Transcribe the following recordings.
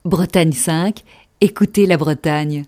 Bretagne 5, écoutez la Bretagne.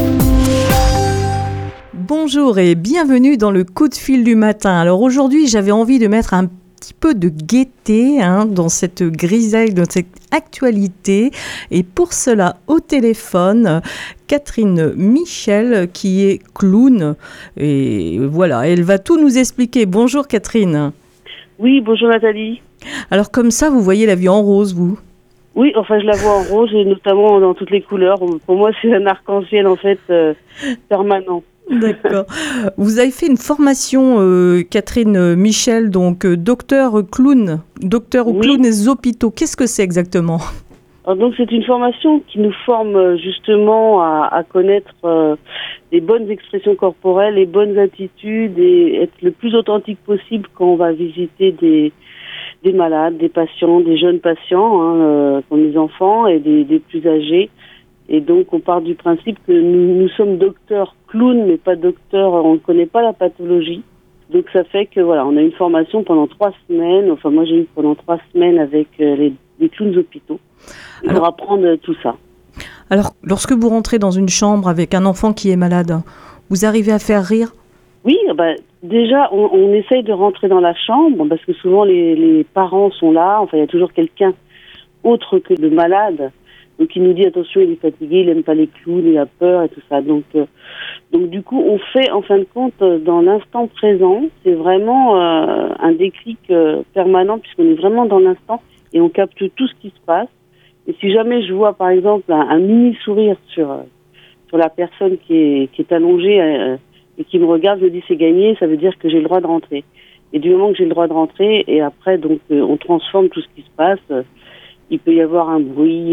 Bonjour et bienvenue dans le coup de fil du matin. Alors aujourd'hui, j'avais envie de mettre un petit peu de gaieté dans cette grisaille, dans cette actualité. Et pour cela, au téléphone, Catherine Michel, qui est clown. Et voilà, elle va tout nous expliquer. Bonjour Catherine. Oui, bonjour Nathalie. Alors comme ça, vous voyez la vie en rose, vous ? Oui, enfin je la vois en rose et notamment dans toutes les couleurs. Pour moi, c'est un arc-en-ciel en fait permanent. D'accord. Vous avez fait une formation, Catherine Michel, donc docteur clown, docteur ou clown des hôpitaux. Qu'est-ce que c'est exactement ? Alors, donc c'est une formation qui nous forme justement à connaître les bonnes expressions corporelles, les bonnes attitudes et être le plus authentique possible quand on va visiter des malades, des patients, des jeunes patients, comme des enfants et des plus âgés. Et donc, on part du principe que nous sommes docteurs clowns, mais pas docteurs, on ne connaît pas la pathologie. Donc, ça fait que, voilà, on a une formation pendant 3 semaines. Enfin, moi, j'ai eu pendant 3 semaines avec les clowns hôpitaux pour apprendre tout ça. Alors, lorsque vous rentrez dans une chambre avec un enfant qui est malade, vous arrivez à faire rire ? Oui, déjà, on essaye de rentrer dans la chambre parce que souvent les parents sont là. Enfin, il y a toujours quelqu'un autre que le malade. Donc, il nous dit attention, il est fatigué, il n'aime pas les clowns, il a peur et tout ça. Donc, du coup, on fait en fin de compte dans l'instant présent. C'est vraiment un déclic permanent puisqu'on est vraiment dans l'instant et on capte tout ce qui se passe. Et si jamais je vois, par exemple, un mini sourire sur la personne qui est allongée et qui me regarde, je me dis c'est gagné, ça veut dire que j'ai le droit de rentrer. Et du moment que j'ai le droit de rentrer, et après donc on transforme tout ce qui se passe. Il peut y avoir un bruit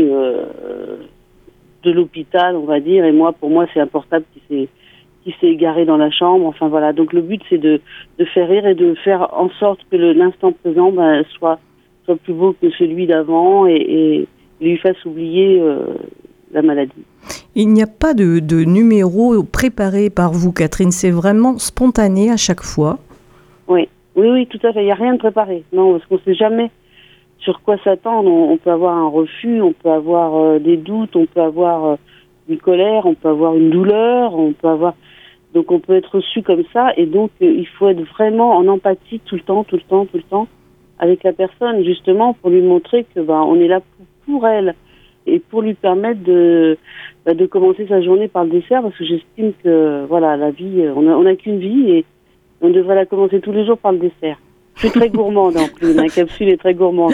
de l'hôpital, on va dire, et pour moi c'est un portable qui s'est égaré dans la chambre. Enfin voilà, donc le but c'est de faire rire et de faire en sorte que l'instant présent soit plus beau que celui d'avant et lui fasse oublier la maladie. Il n'y a pas de numéro préparé par vous, Catherine, c'est vraiment spontané à chaque fois. Oui, tout à fait, il n'y a rien de préparé. Non, parce qu'on ne sait jamais sur quoi s'attendre. On peut avoir un refus, on peut avoir des doutes, on peut avoir une colère, on peut avoir une douleur, donc on peut être reçu comme ça, et donc il faut être vraiment en empathie tout le temps avec la personne, justement pour lui montrer que on est là pour elle et pour lui permettre de commencer sa journée par le dessert, parce que j'estime que voilà, la vie, on n'a qu'une vie et on devrait la commencer tous les jours par le dessert. Je suis très gourmande en plus, la capsule est très gourmande.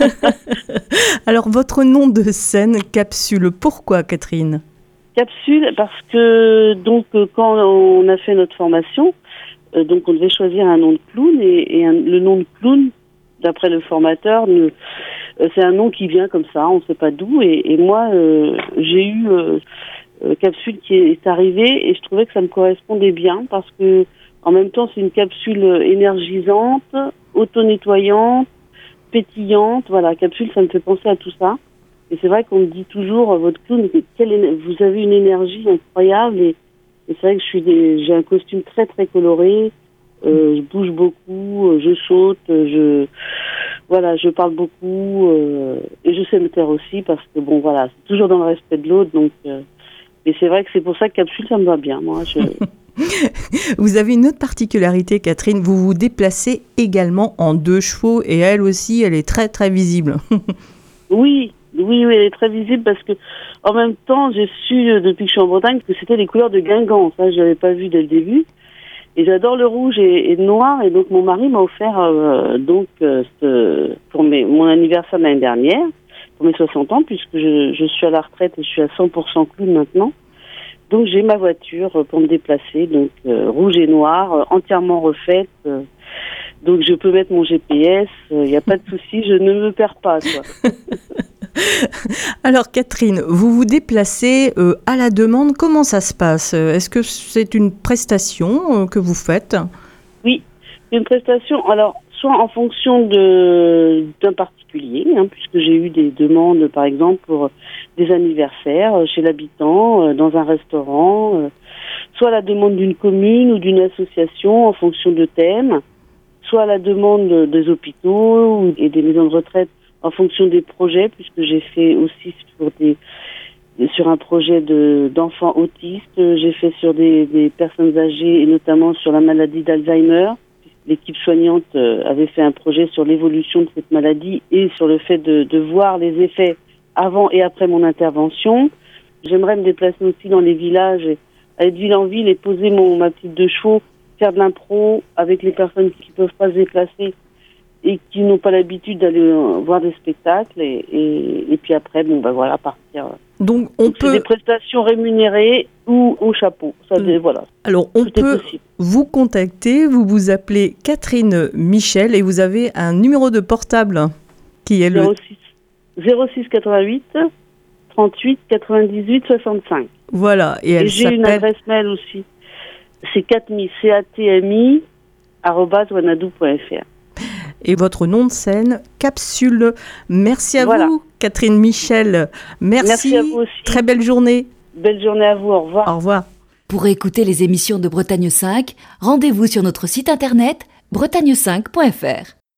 Alors votre nom de scène, Capsule, pourquoi Catherine ? Capsule parce que donc quand on a fait notre formation, donc on devait choisir un nom de clown et le nom de clown, d'après le formateur, c'est un nom qui vient comme ça, on ne sait pas d'où. Et moi, j'ai eu Capsule qui est arrivée et je trouvais que ça me correspondait bien parce que en même temps, c'est une capsule énergisante, auto-nettoyante, pétillante. Voilà, capsule, ça me fait penser à tout ça. Et c'est vrai qu'on me dit toujours, votre clown, vous avez une énergie incroyable. Et c'est vrai que j'ai un costume très, très coloré. Je bouge beaucoup, je saute, je parle beaucoup. Et je sais me taire aussi parce que, c'est toujours dans le respect de l'autre. Donc, et c'est vrai que c'est pour ça que capsule, ça me va bien, moi. Vous avez une autre particularité, Catherine, vous vous déplacez également en 2 chevaux et elle aussi, elle est très très visible. Oui, elle est très visible parce que en même temps, j'ai su depuis que je suis en Bretagne que c'était les couleurs de Guingamp. Ça, je l'avais pas vu dès le début. Et j'adore le rouge et le noir. Et donc mon mari m'a offert pour mon anniversaire de l'année dernière, pour mes 60 ans, puisque je suis à la retraite et je suis à 100% clown maintenant. Donc j'ai ma voiture pour me déplacer, donc rouge et noir, entièrement refaite. Donc je peux mettre mon GPS, il n'y a pas de souci, je ne me perds pas, quoi. Alors Catherine, vous vous déplacez à la demande, comment ça se passe ? Est-ce que c'est une prestation que vous faites ? Oui, une prestation, alors soit en fonction d'un particulier, puisque j'ai eu des demandes par exemple pour des anniversaires chez l'habitant, dans un restaurant, soit à la demande d'une commune ou d'une association en fonction de thèmes, soit à la demande des hôpitaux et des maisons de retraite en fonction des projets, puisque j'ai fait aussi sur un projet d'enfants autistes, j'ai fait sur des personnes âgées et notamment sur la maladie d'Alzheimer. L'équipe soignante avait fait un projet sur l'évolution de cette maladie et sur le fait de voir les effets avant et après mon intervention. J'aimerais me déplacer aussi dans les villages, aller de ville en ville et poser ma petite de chevaux, faire de l'impro avec les personnes qui ne peuvent pas se déplacer et qui n'ont pas l'habitude d'aller voir des spectacles et puis après, partir. Donc c'est des prestations rémunérées ou au chapeau. Voilà. Alors on peut vous contacter, vous appelez Catherine Michel et vous avez un numéro de portable qui est 06 88 38 98 65. Voilà. Et j'ai une adresse mail aussi. C'est catmi@wanadoo.fr. Et votre nom de scène, Capsule. Merci à vous, Catherine Michel. Merci à vous aussi. Très belle journée. Belle journée à vous. Au revoir. Au revoir. Pour écouter les émissions de Bretagne 5, rendez-vous sur notre site internet bretagne5.fr.